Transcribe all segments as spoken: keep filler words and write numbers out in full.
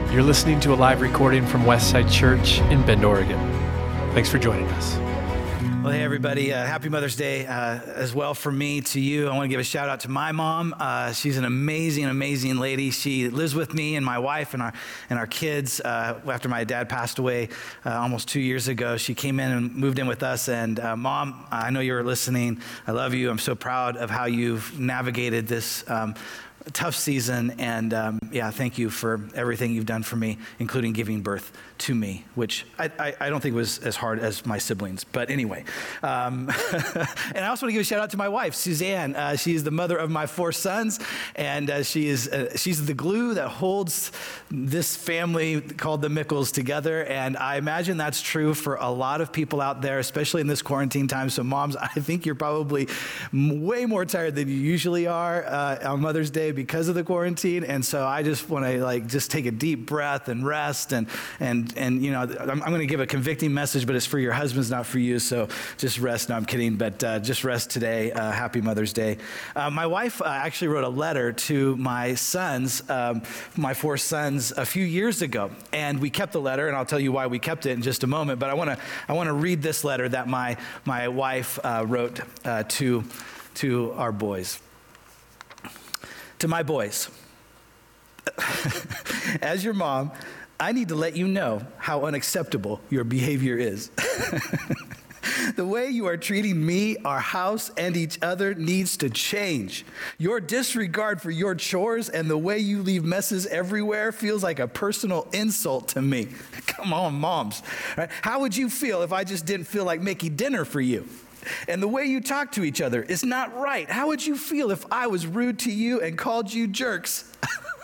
You're listening to a live recording from Westside Church in Bend, Oregon. Thanks for joining us. Well, hey, everybody. Uh, happy Mother's Day uh, as well from me to you. I want to give a shout out to my mom. Uh, she's an amazing, amazing lady. She lives with me and my wife and our and our kids. Uh, after my dad passed away uh, almost two years ago, she came in and moved in with us. And uh, Mom, I know you're listening. I love you. I'm so proud of how you've navigated this um, tough season. And um, yeah, thank you for everything you've done for me, including giving birth to me, which I, I, I don't think was as hard as my siblings. But anyway, um, and I also want to give a shout out to my wife, Suzanne. Uh, she is the mother of my four sons, and uh, she is uh, she's the glue that holds this family called the Mickles together. And I imagine that's true for a lot of people out there, especially in this quarantine time. So moms, I think you're probably way more tired than you usually are uh, on Mother's Day because of the quarantine. And so I just want to like just take a deep breath and rest and and and you know I'm, I'm going to give a convicting message, but it's for your husbands, not for you. So just rest. No, I'm kidding, but uh, just rest today. Uh, happy Mother's Day. Uh, my wife uh, actually wrote a letter to my sons, um, my four sons, a few years ago, and we kept the letter, and I'll tell you why we kept it in just a moment. But I want to I want to read this letter that my my wife uh, wrote uh, to to our boys. To my boys, as your mom, I need to let you know how unacceptable your behavior is. The way you are treating me, our house, and each other needs to change. Your disregard for your chores and the way you leave messes everywhere feels like a personal insult to me. Come on, moms. Right? How would you feel if I just didn't feel like making dinner for you? And the way you talk to each other is not right. How would you feel if I was rude to you and called you jerks?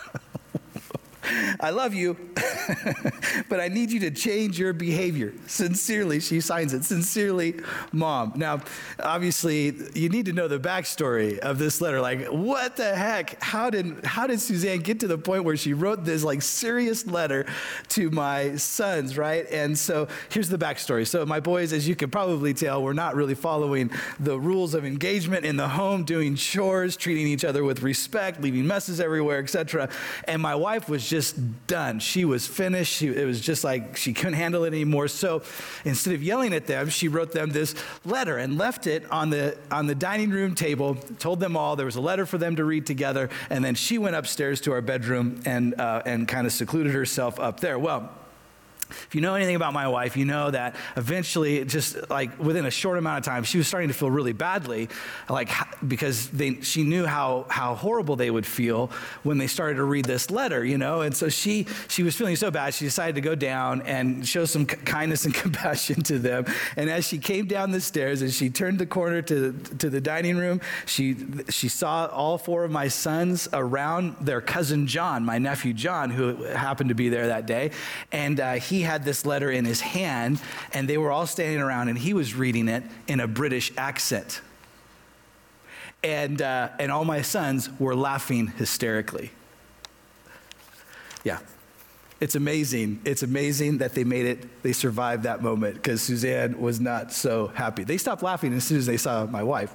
I love you, but I need you to change your behavior. Sincerely, she signs it. Sincerely, Mom. Now, obviously, you need to know the backstory of this letter. Like, what the heck? How did how did Suzanne get to the point where she wrote this like serious letter to my sons, right? And so here's the backstory. So my boys, as you can probably tell, we're not really following the rules of engagement in the home, doing chores, treating each other with respect, leaving messes everywhere, et cetera. And my wife was just Just done. She was finished. She, it was just like she couldn't handle it anymore. So instead of yelling at them, she wrote them this letter and left it on the on the dining room table, told them all there was a letter for them to read together, and then she went upstairs to our bedroom and uh, and kind of secluded herself up there. Well, if you know anything about my wife, you know that eventually, just like within a short amount of time, she was starting to feel really badly, like because they, she knew how how horrible they would feel when they started to read this letter, you know. And so she she was feeling so bad, she decided to go down and show some k- kindness and compassion to them. And as she came down the stairs, as she turned the corner to to the dining room, she she saw all four of my sons around their cousin John, my nephew John, who happened to be there that day, and uh, he. He had this letter in his hand, and they were all standing around, and he was reading it in a British accent. And uh, and all my sons were laughing hysterically. Yeah. It's amazing. It's amazing that they made it, they survived that moment, because Suzanne was not so happy. They stopped laughing as soon as they saw my wife.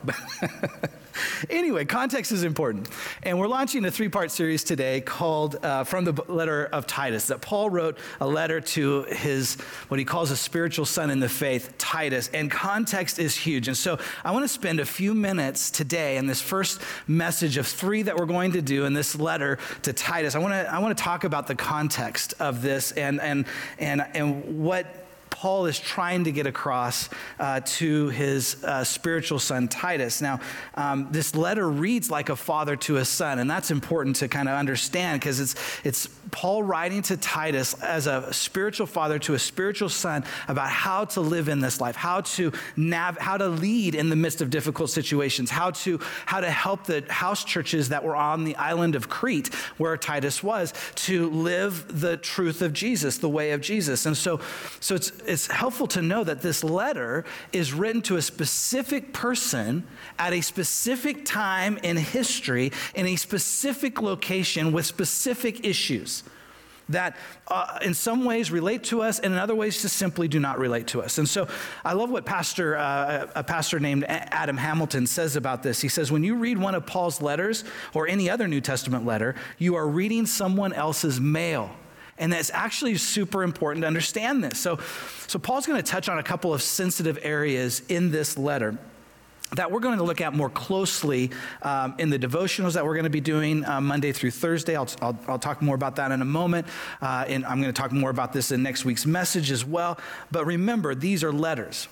Anyway, context is important. And we're launching a three-part series today called uh, From the Letter of Titus, that Paul wrote a letter to his, what he calls a spiritual son in the faith, Titus. And context is huge. And so I want to spend a few minutes today in this first message of three that we're going to do in this letter to Titus. I want to I want to talk about the context of this and and and and what Paul is trying to get across uh, to his uh, spiritual son, Titus. Now, um, this letter reads like a father to a son, and that's important to kind of understand because it's it's Paul writing to Titus as a spiritual father to a spiritual son about how to live in this life, how to nav- how to lead in the midst of difficult situations, how to how to help the house churches that were on the island of Crete, where Titus was, to live the truth of Jesus, the way of Jesus. And so, so it's it's helpful to know that this letter is written to a specific person at a specific time in history, in a specific location with specific issues that uh, in some ways relate to us and in other ways just simply do not relate to us. And so I love what pastor, uh, a pastor named Adam Hamilton says about this. He says, when you read one of Paul's letters or any other New Testament letter, you are reading someone else's mail. And it's actually super important to understand this. So, so Paul's going to touch on a couple of sensitive areas in this letter that we're going to look at more closely um, in the devotionals that we're going to be doing uh, Monday through Thursday. I'll, I'll, I'll talk more about that in a moment, uh, and I'm going to talk more about this in next week's message as well. But remember, these are letters.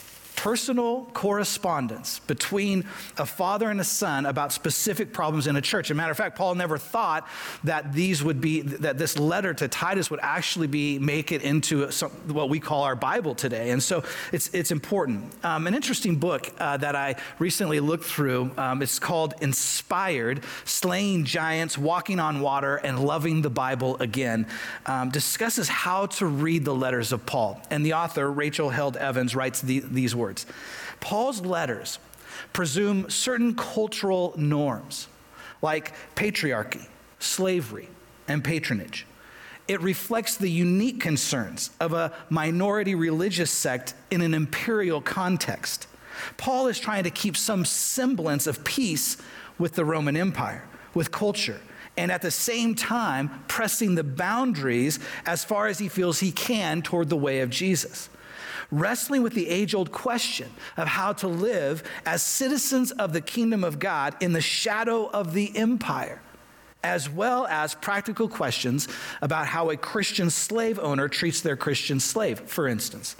Personal correspondence between a father and a son about specific problems in a church. As a matter of fact, Paul never thought that these would be, that this letter to Titus would actually be, make it into some, what we call our Bible today. And so it's it's important. Um, an interesting book uh, that I recently looked through, um, it's called Inspired, Slaying Giants, Walking on Water, and Loving the Bible Again, um, discusses how to read the letters of Paul. And the author, Rachel Held Evans, writes the, these words. Paul's letters presume certain cultural norms like patriarchy, slavery, and patronage. It reflects the unique concerns of a minority religious sect in an imperial context. Paul is trying to keep some semblance of peace with the Roman Empire, with culture, and at the same time pressing the boundaries as far as he feels he can toward the way of Jesus. Wrestling with the age-old question of how to live as citizens of the kingdom of God in the shadow of the empire, as well as practical questions about how a Christian slave owner treats their Christian slave, for instance.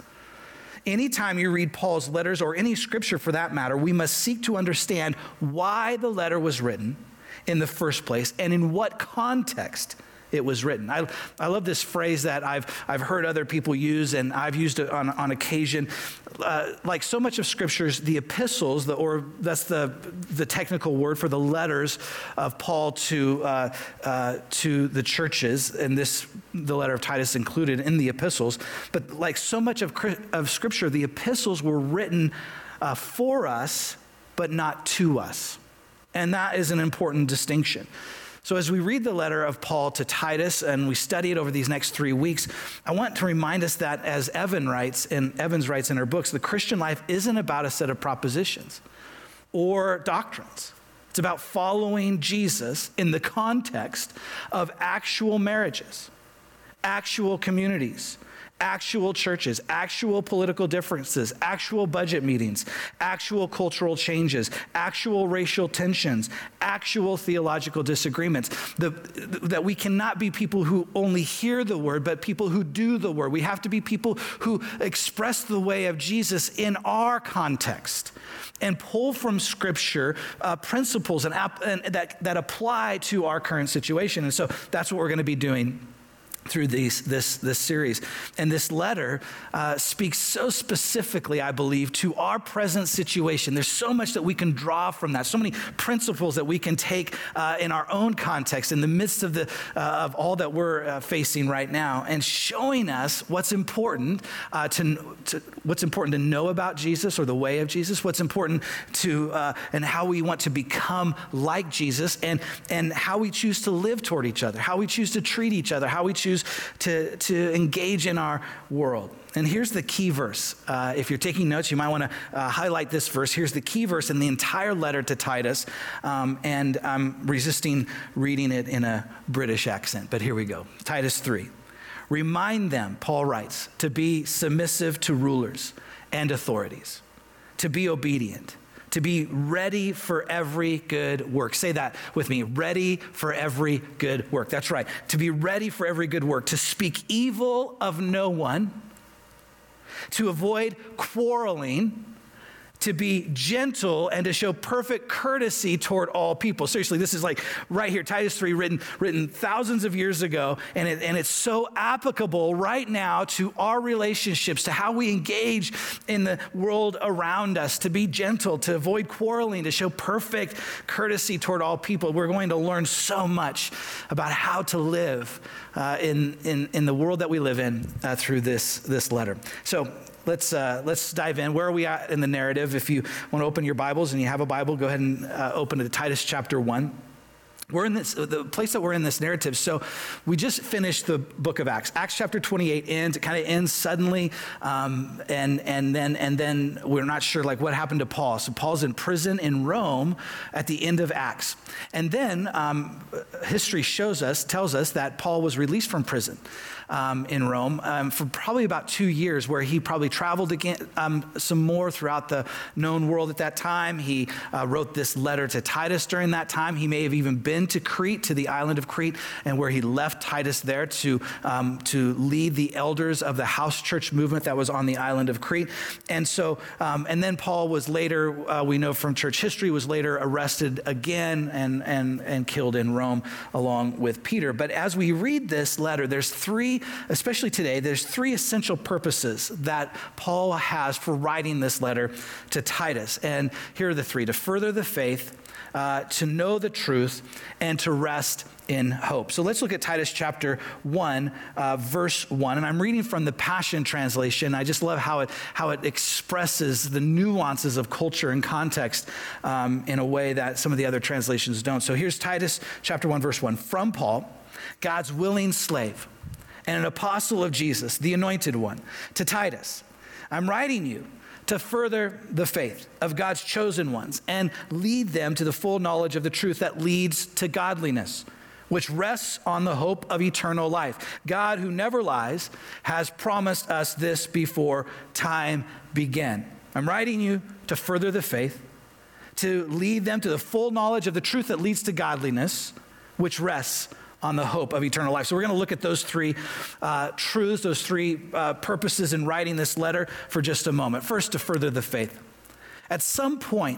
Anytime you read Paul's letters, or any scripture for that matter, we must seek to understand why the letter was written in the first place and in what context it was written. I, I love this phrase that I've I've heard other people use, and I've used it on, on occasion. Uh, like so much of Scripture's, the epistles, the, or that's the the technical word for the letters of Paul to uh, uh, to the churches, and this the letter of Titus included in the epistles. But like so much of of Scripture, the epistles were written uh, for us, but not to us, and that is an important distinction. So as we read the letter of Paul to Titus and we study it over these next three weeks, I want to remind us that, as Evan writes, and Evans writes in her books, the Christian life isn't about a set of propositions or doctrines. It's about following Jesus in the context of actual marriages, actual communities, actual churches, actual political differences, actual budget meetings, actual cultural changes, actual racial tensions, actual theological disagreements. The, that we cannot be people who only hear the word, but people who do the word. We have to be people who express the way of Jesus in our context and pull from Scripture uh, principles and, ap- and that, that apply to our current situation. And so that's what we're going to be doing through these, this, this series. And this letter uh, speaks so specifically, I believe, to our present situation. There's so much that we can draw from that, so many principles that we can take uh, in our own context in the midst of, the, uh, of all that we're uh, facing right now, and showing us what's important uh, to, to what's important to know about Jesus or the way of Jesus, what's important to, uh, and how we want to become like Jesus, and, and how we choose to live toward each other, how we choose to treat each other, how we choose to, to engage in our world. And here's the key verse. Uh, if you're taking notes, you might want to uh, highlight this verse. Here's the key verse in the entire letter to Titus. Um, and I'm resisting reading it in a British accent, but here we go. Titus three. Remind them, Paul writes, to be submissive to rulers and authorities, to be obedient, to be ready for every good work. Say that with me, ready for every good work. That's right, to be ready for every good work, to speak evil of no one, to avoid quarreling, to be gentle, and to show perfect courtesy toward all people. Seriously, this is like right here, Titus three, written, written thousands of years ago, and, it, and it's so applicable right now to our relationships, to how we engage in the world around us, to be gentle, to avoid quarreling, to show perfect courtesy toward all people. We're going to learn so much about how to live uh, in, in, in the world that we live in uh, through this, this letter. So, Let's uh, let's dive in. Where are we at in the narrative? If you want to open your Bibles and you have a Bible, go ahead and uh, open to Titus chapter one. We're in this, the place that we're in this narrative. So we just finished the book of Acts. Acts chapter twenty-eight ends, it kind of ends suddenly. Um, and, and then, and then we're not sure like what happened to Paul. So Paul's in prison in Rome at the end of Acts. And then um, history shows us, tells us that Paul was released from prison um, in Rome um, for probably about two years where he probably traveled again um, some more throughout the known world at that time. He uh, wrote this letter to Titus during that time. He may have even been to Crete, to the island of Crete, and where he left Titus there to, um, to lead the elders of the house church movement that was on the island of Crete. And so, um, and then Paul was later, uh, we know from church history, was later arrested again and, and, and killed in Rome along with Peter. But as we read this letter, there's three, especially today, there's three essential purposes that Paul has for writing this letter to Titus. And here are the three: to further the faith, Uh, to know the truth, and to rest in hope. So let's look at Titus chapter one, uh, verse one. And I'm reading from the Passion Translation. I just love how it how it expresses the nuances of culture and context um, in a way that some of the other translations don't. So here's Titus chapter one, verse one. From Paul, God's willing slave and an apostle of Jesus, the anointed one, to Titus, I'm writing you to further the faith of God's chosen ones and lead them to the full knowledge of the truth that leads to godliness, which rests on the hope of eternal life. God, who never lies, has promised us this before time began. I'm writing you to further the faith, to lead them to the full knowledge of the truth that leads to godliness, which rests on the hope of eternal life. So we're going to look at those three uh, truths, those three uh, purposes in writing this letter for just a moment. First, to further the faith. At some point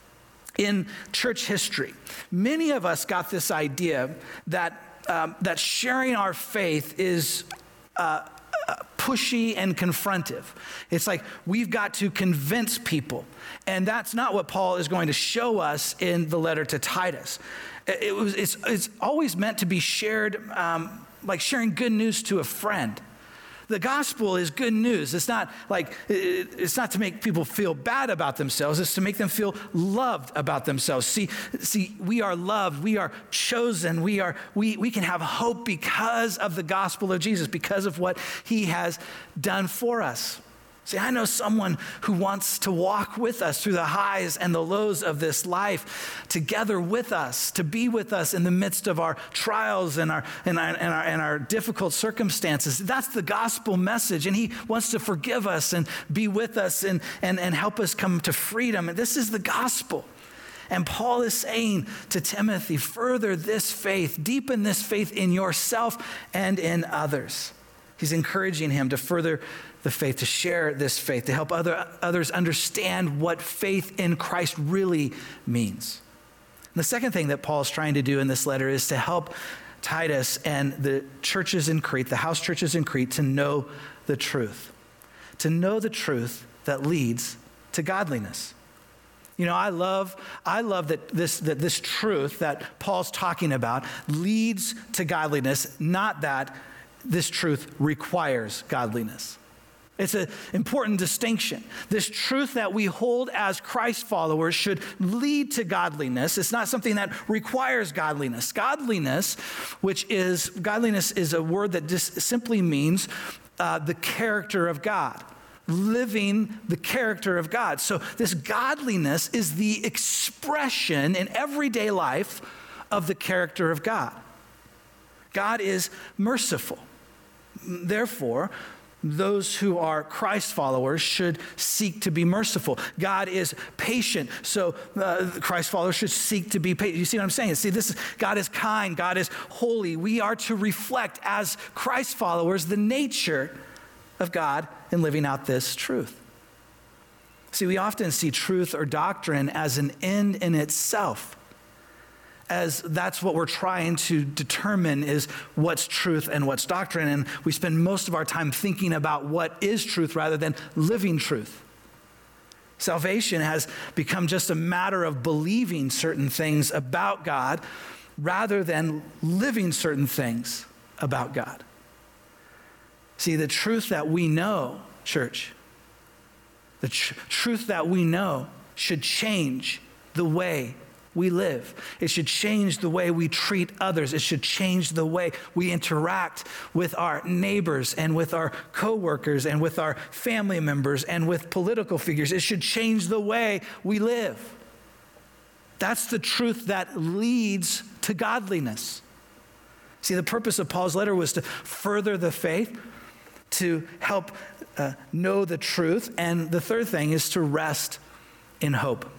in church history, many of us got this idea that um, that sharing our faith is uh, pushy and confrontive. It's like we've got to convince people. And that's not what Paul is going to show us in the letter to Titus. It was, it's, it's always meant to be shared, um, like sharing good news to a friend. The gospel is good news. It's not like, it's not to make people feel bad about themselves. It's to make them feel loved about themselves. See, see, we are loved. We are chosen. We are, we, we can have hope because of the gospel of Jesus, because of what he has done for us. See, I know someone who wants to walk with us through the highs and the lows of this life, together with us, to be with us in the midst of our trials and our, and our, and our, and our difficult circumstances. That's the gospel message, and he wants to forgive us and be with us and, and, and help us come to freedom. And this is the gospel. And Paul is saying to Timothy, further this faith, deepen this faith in yourself and in others. He's encouraging him to further the faith, to share this faith, to help other, others understand what faith in Christ really means. And the second thing that Paul is trying to do in this letter is to help Titus and the churches in Crete, the house churches in Crete, to know the truth, to know the truth that leads to godliness. You know, I love, I love that this, that this truth that Paul's talking about leads to godliness, not that this truth requires godliness. It's an important distinction. This truth that we hold as Christ followers should lead to godliness. It's not something that requires godliness. Godliness, which is, godliness is a word that just simply means uh, the character of God, living the character of God. So this godliness is the expression in everyday life of the character of God. God is merciful. Therefore, those who are Christ followers should seek to be merciful. God is patient, so uh, Christ followers should seek to be patient. You see what I'm saying? See, this is, God is kind, God is holy. We are to reflect as Christ followers the nature of God in living out this truth. See, we often see truth or doctrine as an end in itself, as that's what we're trying to determine is what's truth and what's doctrine. And we spend most of our time thinking about what is truth rather than living truth. Salvation has become just a matter of believing certain things about God rather than living certain things about God. See, the truth that we know, church, the tr- truth that we know should change the way we live. It should change the way we treat others. It should change the way we interact with our neighbors and with our coworkers and with our family members and with political figures. It should change the way we live. That's the truth that leads to godliness. See, the purpose of Paul's letter was to further the faith, to help uh, know the truth, and the third thing is to rest in hope.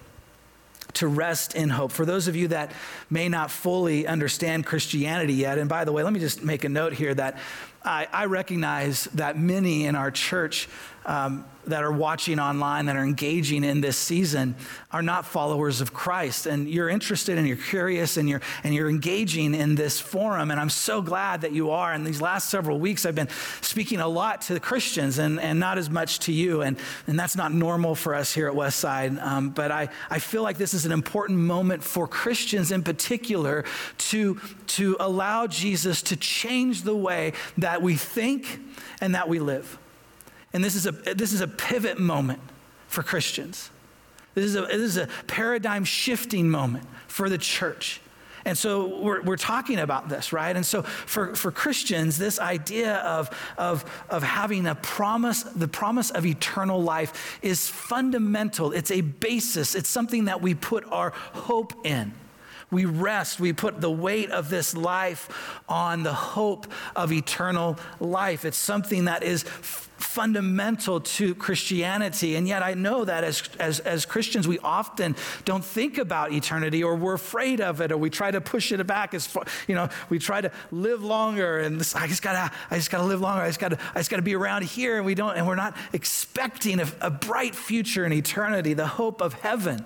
To rest in hope. For those of you that may not fully understand Christianity yet, and by the way, let me just make a note here that I, I recognize that many in our church um, that are watching online, that are engaging in this season, are not followers of Christ. And you're interested and you're curious and you're and you're engaging in this forum. And I'm so glad that you are. And these last several weeks, I've been speaking a lot to the Christians and, and not as much to you. And, and that's not normal for us here at Westside. Um, but I, I feel like this is an important moment for Christians in particular to, to allow Jesus to change the way that we think and that we live. And this is a this is a pivot moment for Christians. This is a this is a paradigm shifting moment for the church. And so we're we're talking about this, right? And so for, for Christians, this idea of, of, of having a promise, the promise of eternal life is fundamental. It's a basis. It's something that we put our hope in. We rest, we put the weight of this life on the hope of eternal life. It's something that is f- fundamental to Christianity. And yet I know that as, as, as Christians, we often don't think about eternity, or we're afraid of it, or we try to push it back as far, you know, we try to live longer and this, I just gotta, I just gotta live longer. I just gotta, I just gotta be around here, and we don't, and we're not expecting a, a bright future in eternity, the hope of heaven,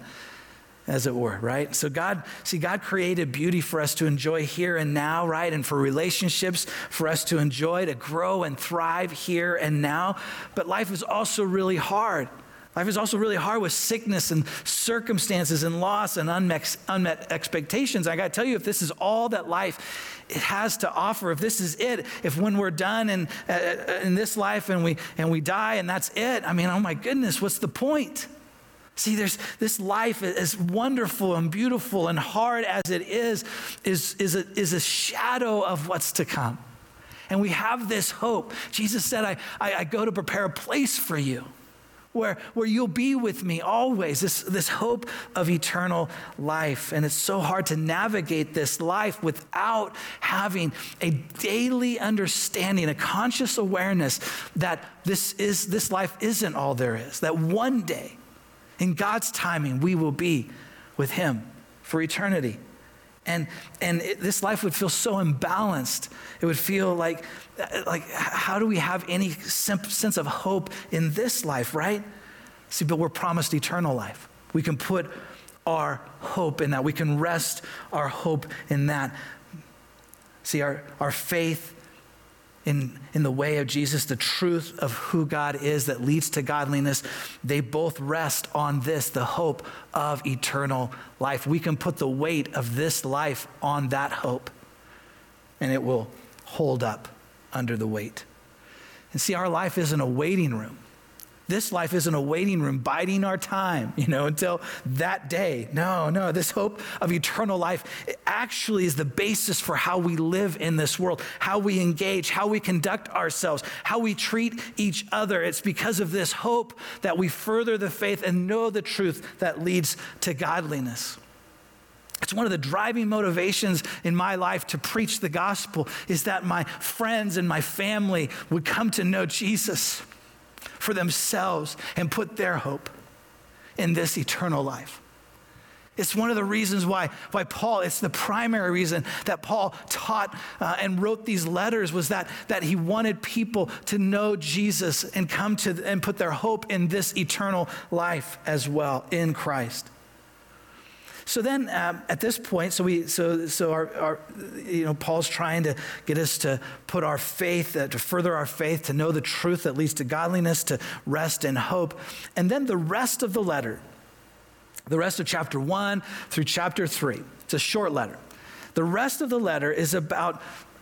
as it were, right? So God, see, God created beauty for us to enjoy here and now, right? And for relationships, for us to enjoy, to grow and thrive here and now. But life is also really hard. Life is also really hard with sickness and circumstances and loss and unmet, unmet expectations. I got to tell you, if this is all that life it has to offer, if this is it, if when we're done in, uh, in this life and we and we die and that's it, I mean, oh my goodness, what's the point? See, there's this life, as wonderful and beautiful and hard as it is, is, is, a, is a shadow of what's to come. And we have this hope. Jesus said, I, I, I go to prepare a place for you where, where you'll be with me always, this, this hope of eternal life. And it's so hard to navigate this life without having a daily understanding, a conscious awareness that this is this life isn't all there is, that one day, in God's timing, we will be with him for eternity. And and it, this life would feel so imbalanced. It would feel like, like how do we have any sense of hope in this life, right? See, but we're promised eternal life. We can put our hope in that. We can rest our hope in that. See, our, our faith In, in the way of Jesus, the truth of who God is that leads to godliness, they both rest on this, the hope of eternal life. We can put the weight of this life on that hope, and it will hold up under the weight. And see, our life isn't a waiting room. This life isn't a waiting room, biding our time, you know, until that day. No, no, this hope of eternal life actually is the basis for how we live in this world, how we engage, how we conduct ourselves, how we treat each other. It's because of this hope that we further the faith and know the truth that leads to godliness. It's one of the driving motivations in my life to preach the gospel is that my friends and my family would come to know Jesus for themselves and put their hope in this eternal life. It's one of the reasons why, why Paul, it's the primary reason that Paul taught uh, and wrote these letters was that, that he wanted people to know Jesus and come to and put their hope in this eternal life as well in Christ. So then um, at this point, so we, so so our, our, you know, Paul's trying to get us to put our faith, uh, to further our faith, to know the truth that leads to godliness, to rest in hope. And then the rest of the letter, the rest of chapter one through chapter three, it's a short letter. The rest of the letter is about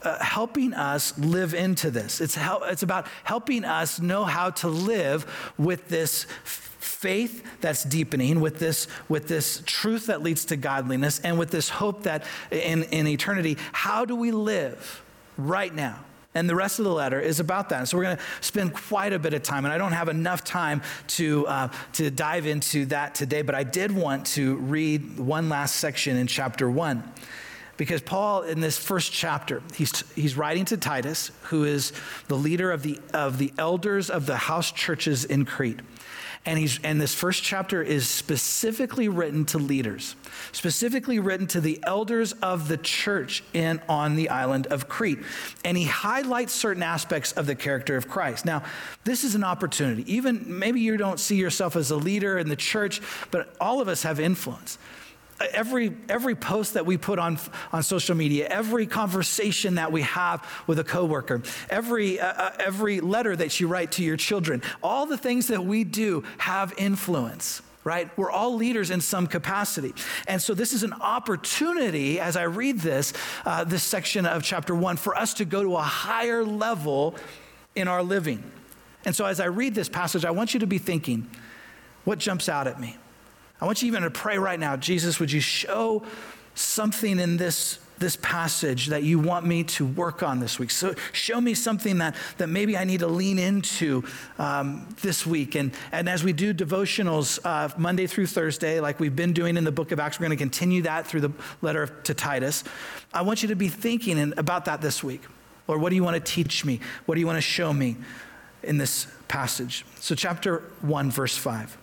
uh, helping us live into this. It's, hel- it's about helping us know how to live with this faith that's deepening, with this, with this truth that leads to godliness, and with this hope that in, in eternity. How do we live right now? And the rest of the letter is about that. And so we're going to spend quite a bit of time, and I don't have enough time to uh, to dive into that today, but I did want to read one last section in chapter one. Because Paul, in this first chapter, he's he's writing to Titus, who is the leader of the of the elders of the house churches in Crete. And he's and this first chapter is specifically written to leaders, specifically written to the elders of the church in on the island of Crete. And he highlights certain aspects of the character of Christ. Now, this is an opportunity. Even maybe you don't see yourself as a leader in the church, but all of us have influence. Every every post that we put on on social media, every conversation that we have with a coworker, every uh, every letter that you write to your children, all the things that we do have influence, right? We're all leaders in some capacity. And so this is an opportunity, as I read this, uh, this section of chapter one, for us to go to a higher level in our living. And so as I read this passage, I want you to be thinking, what jumps out at me? I want you even to pray right now, Jesus, would you show something in this, this passage that you want me to work on this week? So show me something that, that maybe I need to lean into um, this week. And, and as we do devotionals uh, Monday through Thursday, like we've been doing in the book of Acts, we're going to continue that through the letter to Titus. I want you to be thinking in, about that this week. Lord, what do you want to teach me? What do you want to show me in this passage? So chapter one, verse five.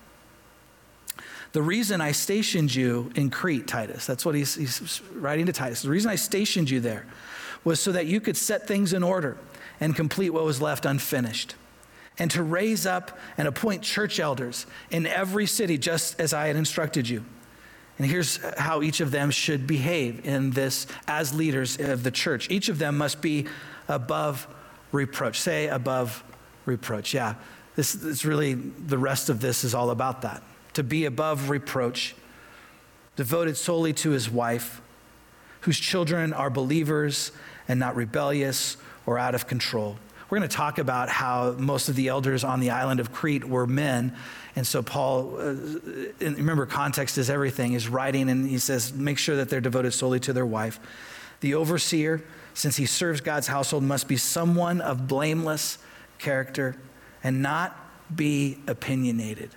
The reason I stationed you in Crete, Titus, that's what he's, he's writing to Titus. The reason I stationed you there was so that you could set things in order and complete what was left unfinished, and to raise up and appoint church elders in every city, just as I had instructed you. And here's how each of them should behave in this as leaders of the church. Each of them must be above reproach. Say above reproach. Yeah, this is really, the rest of this is all about that. To be above reproach, devoted solely to his wife, whose children are believers and not rebellious or out of control. We're going to talk about how most of the elders on the island of Crete were men. And so Paul, uh, and remember, context is everything, is writing, and he says, make sure that they're devoted solely to their wife. The overseer, since he serves God's household, must be someone of blameless character and not be opinionated.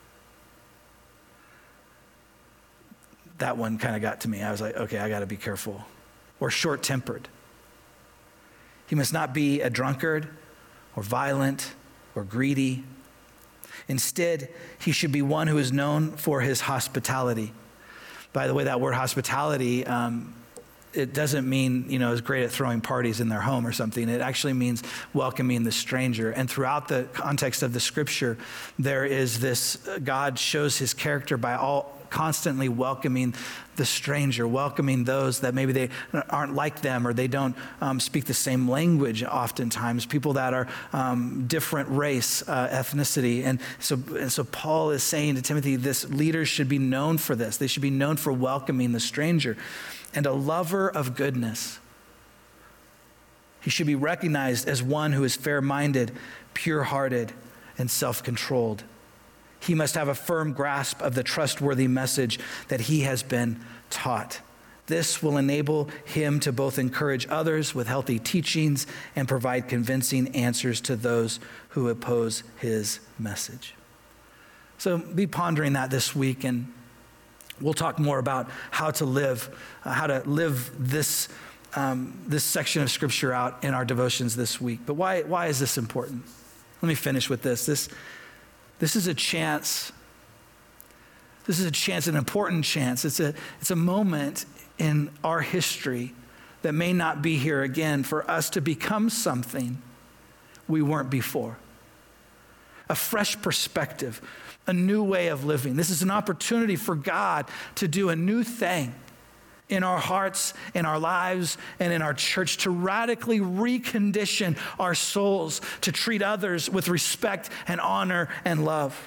That one kind of got to me. I was like, okay, I got to be careful. Or short-tempered. He must not be a drunkard or violent or greedy. Instead, he should be one who is known for his hospitality. By the way, that word hospitality, um, it doesn't mean, you know, is great at throwing parties in their home or something. It actually means welcoming the stranger. And throughout the context of the scripture, there is this, God shows his character by all constantly welcoming the stranger, welcoming those that maybe they aren't like them, or they don't um, speak the same language oftentimes, people that are um, different race, uh, ethnicity. And so, and so Paul is saying to Timothy, this leaders should be known for this. They should be known for welcoming the stranger, and a lover of goodness. He should be recognized as one who is fair-minded, pure-hearted, and self-controlled. He must have a firm grasp of the trustworthy message that he has been taught. This will enable him to both encourage others with healthy teachings and provide convincing answers to those who oppose his message. So be pondering that this week, and we'll talk more about how to live, uh, how to live this um, this section of scripture out in our devotions this week. But why why is this important? Let me finish with this. This this is a chance. This is a chance, an important chance. It's a it's a moment in our history that may not be here again for us to become something we weren't before. A fresh perspective, a new way of living. This is an opportunity for God to do a new thing in our hearts, in our lives, and in our church, to radically recondition our souls to treat others with respect and honor and love.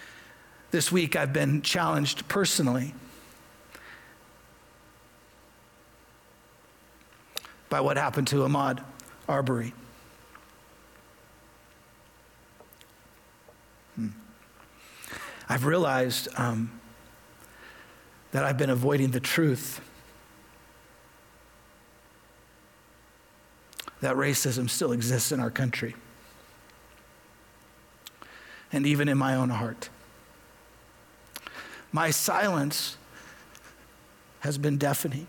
This week I've been challenged personally by what happened to Ahmaud Arbery. Hmm. I've realized um, that I've been avoiding the truth that racism still exists in our country, and even in my own heart. My silence has been deafening.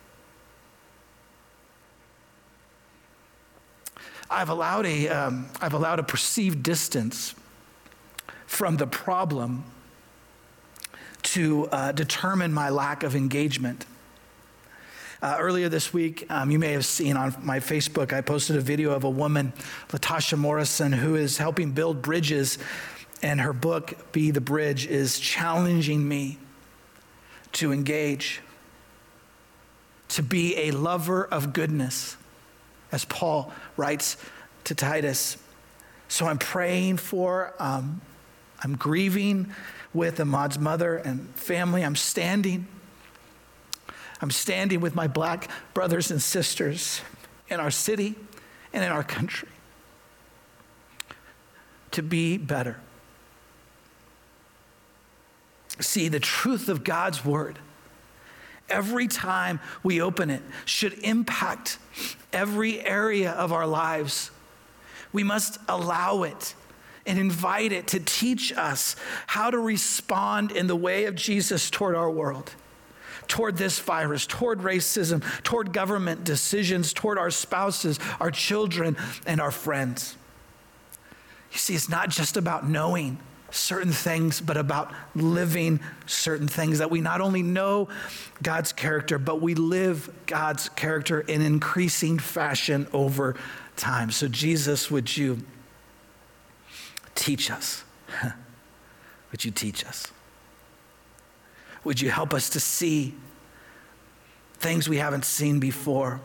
I've allowed a, um, I've allowed a perceived distance from the problem to uh, determine my lack of engagement. Uh, earlier this week, um, you may have seen on my Facebook, I posted a video of a woman, Latasha Morrison, who is helping build bridges, and her book, Be the Bridge, is challenging me to engage, to be a lover of goodness, as Paul writes to Titus. So I'm praying for, um, I'm grieving with Ahmaud's mother and family. I'm standing. I'm standing with my black brothers and sisters in our city and in our country to be better. See, the truth of God's word, every time we open it, should impact every area of our lives. We must allow it and invite it to teach us how to respond in the way of Jesus toward our world, toward this virus, toward racism, toward government decisions, toward our spouses, our children, and our friends. You see, it's not just about knowing certain things, but about living certain things, that we not only know God's character, but we live God's character in increasing fashion over time. So Jesus, would you teach us? Would you teach us? Would you help us to see things we haven't seen before?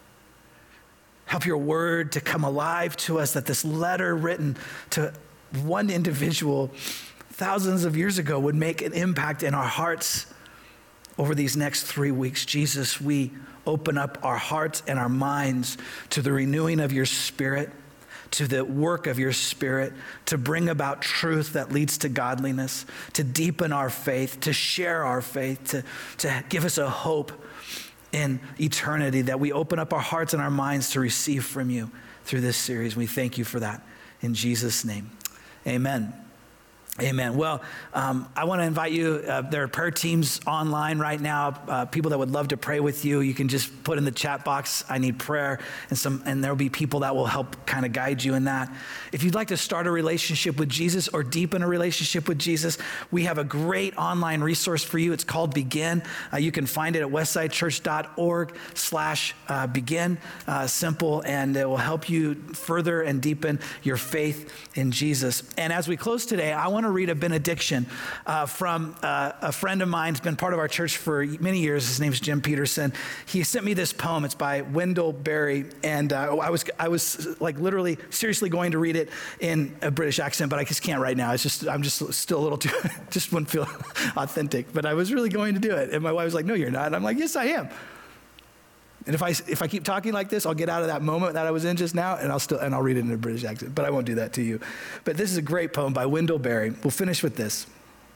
Help your word to come alive to us, that this letter written to one individual thousands of years ago would make an impact in our hearts over these next three weeks. Jesus, we open up our hearts and our minds to the renewing of your Spirit, to the work of your Spirit, to bring about truth that leads to godliness, to deepen our faith, to share our faith, to, to give us a hope in eternity, that we open up our hearts and our minds to receive from you through this series. We thank you for that. In Jesus' name, amen. Amen. Well, um, I want to invite you. Uh, there are prayer teams online right now, uh, people that would love to pray with you. You can just put in the chat box, I need prayer, and some, and there'll be people that will help kind of guide you in that. If you'd like to start a relationship with Jesus or deepen a relationship with Jesus, we have a great online resource for you. It's called Begin. Uh, you can find it at westsidechurch.org slash begin. Uh, simple, and it will help you further and deepen your faith in Jesus. And as we close today, I want to read a benediction uh, from uh, a friend of mine who's been part of our church for many years. His name's Jim Peterson. He sent me this poem. It's by Wendell Berry, and uh, I was I was like literally seriously going to read it in a British accent, but I just can't right now. It's just I'm just still a little too just wouldn't feel authentic. But I was really going to do it, and my wife was like, "No, you're not." And I'm like, "Yes, I am." And if I if I keep talking like this, I'll get out of that moment that I was in just now, and I'll still and I'll read it in a British accent. But I won't do that to you. But this is a great poem by Wendell Berry. We'll finish with this.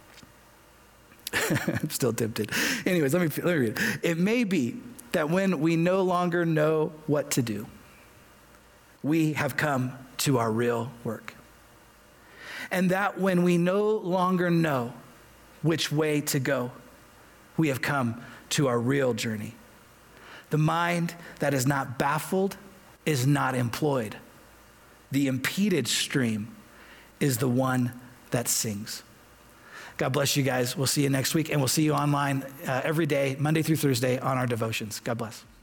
I'm still tempted. Anyways, let me let me read it. It may be that when we no longer know what to do, we have come to our real work, and that when we no longer know which way to go, we have come to our real journey. The mind that is not baffled is not employed. The impeded stream is the one that sings. God bless you guys. We'll see you next week, and we'll see you online uh, every day, Monday through Thursday, on our devotions. God bless.